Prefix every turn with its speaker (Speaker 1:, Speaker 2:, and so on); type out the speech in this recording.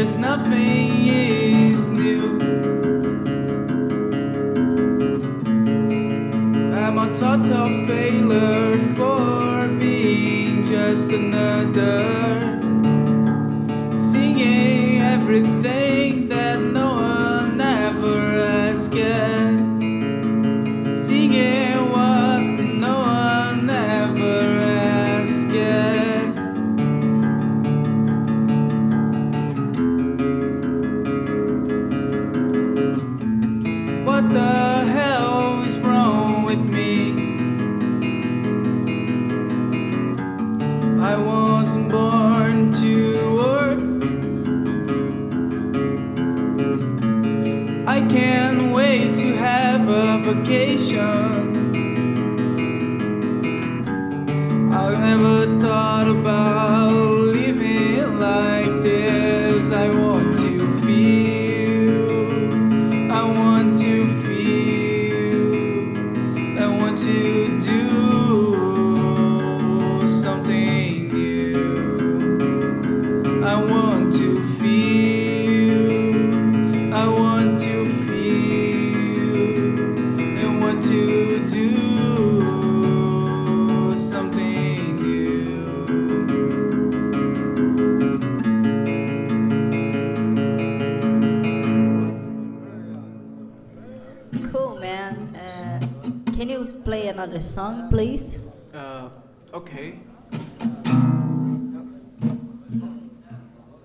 Speaker 1: There's nothing is new. I'm a total failure for being just another, singing everything that no one ever asked yet, singing what no one ever asked yet. What the hell is wrong with me? I wasn't born to work. I can't wait to have a vacation. I never thought about living like this. I want to feel, I want to feel, I want to do something new. I want to feel, I want to feel, and want to do something new.
Speaker 2: Cool, man. Can you play another song, please?
Speaker 1: Okay.